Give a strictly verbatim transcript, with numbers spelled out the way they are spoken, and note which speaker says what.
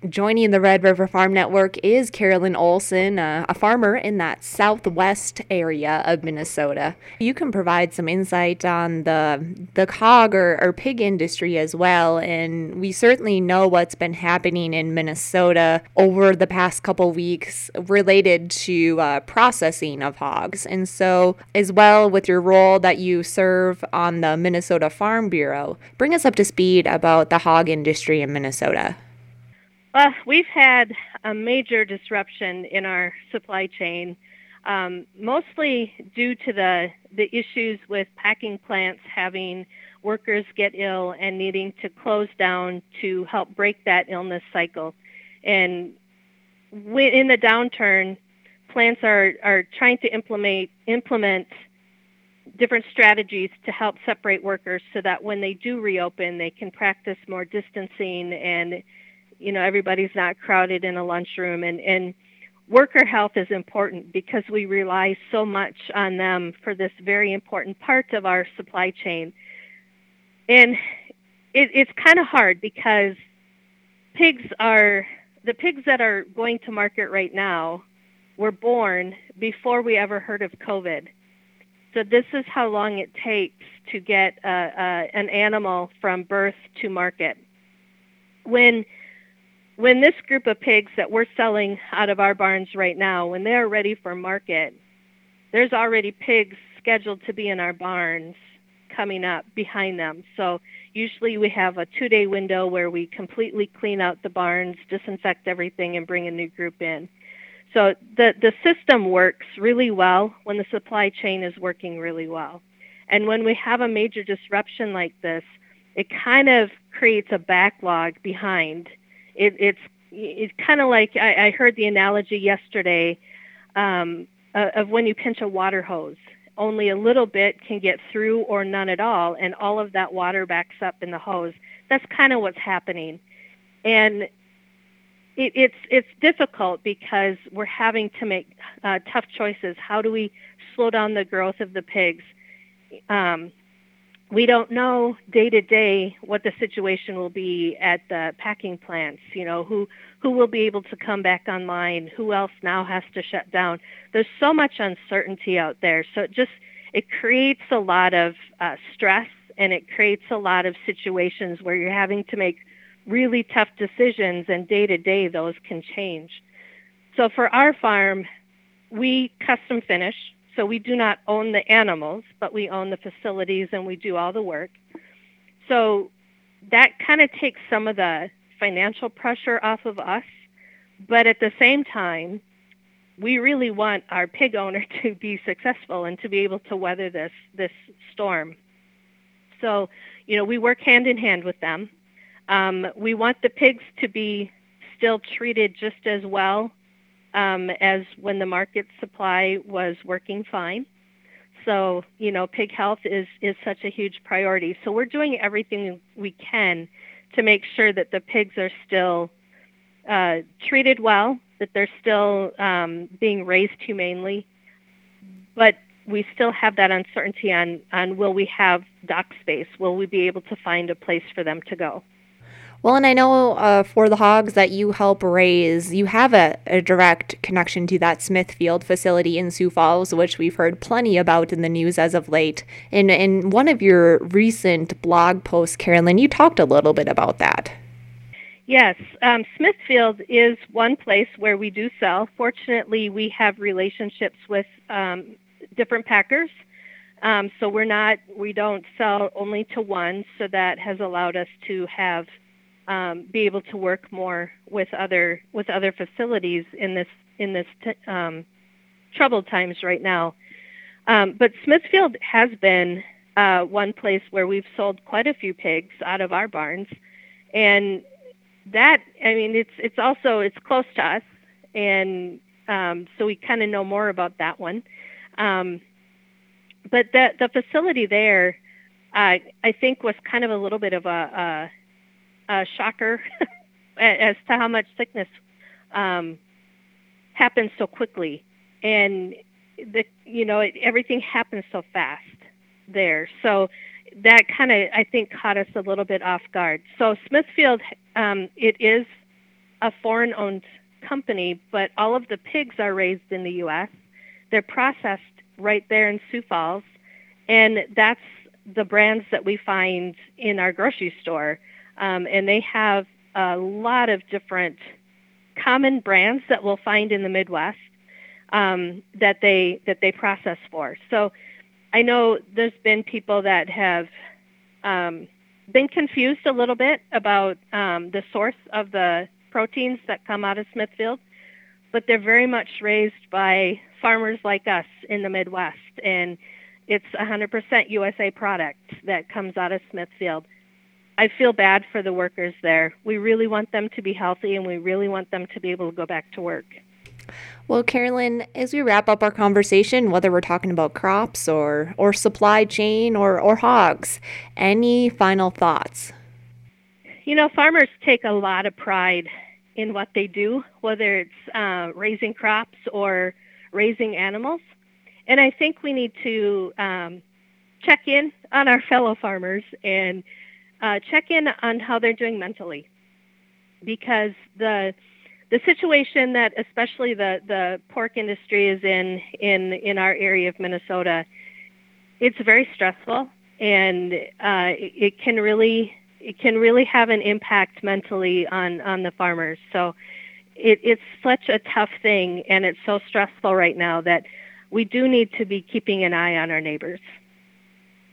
Speaker 1: Joining the Red River Farm Network is Carolyn Olson, uh, a farmer in that southwest area of Minnesota. You can provide some insight on the the hog or, or pig industry as well, and we certainly know what's been happening in Minnesota over the past couple weeks related to uh, processing of hogs. And so, as well with your role that you serve on the Minnesota Farm Bureau, bring us up to speed about the hog industry in Minnesota.
Speaker 2: Well, we've had a major disruption in our supply chain, um, mostly due to the, the issues with packing plants having workers get ill and needing to close down to help break that illness cycle. And in the downturn, plants are, are trying to implement, implement different strategies to help separate workers so that when they do reopen, they can practice more distancing and you know, everybody's not crowded in a lunchroom. And, and worker health is important because we rely so much on them for this very important part of our supply chain. And it, it's kind of hard because pigs are, the pigs that are going to market right now were born before we ever heard of COVID. So this is how long it takes to get uh, uh, an animal from birth to market. When When this group of pigs that we're selling out of our barns right now, when they're ready for market, there's already pigs scheduled to be in our barns coming up behind them. So usually we have a two-day window where we completely clean out the barns, disinfect everything, and bring a new group in. So the, the system works really well when the supply chain is working really well. And when we have a major disruption like this, it kind of creates a backlog behind. It, it's it's kind of like I, I heard the analogy yesterday um, uh, of when you pinch a water hose. Only a little bit can get through or none at all, and all of that water backs up in the hose. That's kind of what's happening. And it, it's it's difficult because we're having to make uh, tough choices. How do we slow down the growth of the pigs? Um, We don't know day to day what the situation will be at the packing plants, you know, who, who will be able to come back online, who else now has to shut down. There's so much uncertainty out there. So it just, it creates a lot of uh, stress, and it creates a lot of situations where you're having to make really tough decisions, and day to day those can change. So for our farm, we custom finish. So we do not own the animals, but we own the facilities and we do all the work. So that kind of takes some of the financial pressure off of us. But at the same time, we really want our pig owner to be successful and to be able to weather this this storm. So, you know, we work hand in hand with them. Um, we want the pigs to be still treated just as well um, as when the market supply was working fine. So, you know, pig health is, is such a huge priority. So we're doing everything we can to make sure that the pigs are still uh, treated well, that they're still um, being raised humanely, but we still have that uncertainty on, on will we have dock space? Will we be able to find a place for them to go?
Speaker 1: Well, and I know uh, for the hogs that you help raise, you have a, a direct connection to that Smithfield facility in Sioux Falls, which we've heard plenty about in the news as of late. In, in one of your recent blog posts, Carolyn, you talked a little bit about that.
Speaker 2: Yes, um, Smithfield is one place where we do sell. Fortunately, we have relationships with um, different packers. Um, so we're not, we don't sell only to one, so that has allowed us to have um, be able to work more with other with other facilities in this in this t- um, troubled times right now. Um, but Smithfield has been uh, one place where we've sold quite a few pigs out of our barns, and that I mean it's it's also it's close to us, and um, so we kind of know more about that one. Um, but the the facility there, uh, I think, was kind of a little bit of a, a, a shocker as to how much sickness um, happens so quickly, and the you know it, everything happens so fast there. So that kind of I think caught us a little bit off guard. So Smithfield, um, it is a foreign-owned company, but all of the pigs are raised in the U S. They're processed right there in Sioux Falls, and that's the brands that we find in our grocery store. Um, and they have a lot of different common brands that we'll find in the Midwest um, that they that they process for. So I know there's been people that have um, been confused a little bit about um, the source of the proteins that come out of Smithfield, but they're very much raised by farmers like us in the Midwest, and it's one hundred percent U S A product that comes out of Smithfield. I feel bad for the workers there. We really want them to be healthy, and we really want them to be able to go back to work.
Speaker 1: Well, Carolyn, as we wrap up our conversation, whether we're talking about crops or, or supply chain or, or hogs, any final thoughts?
Speaker 2: You know, farmers take a lot of pride in what they do, whether it's uh, raising crops or raising animals. And I think we need to um, check in on our fellow farmers and uh, check in on how they're doing mentally, because the the situation that especially the, the pork industry is in, in in our area of Minnesota, it's very stressful, and uh, it, it can really it can really have an impact mentally on, on the farmers. So it, it's such a tough thing, and it's so stressful right now that we do need to be keeping an eye on our neighbors.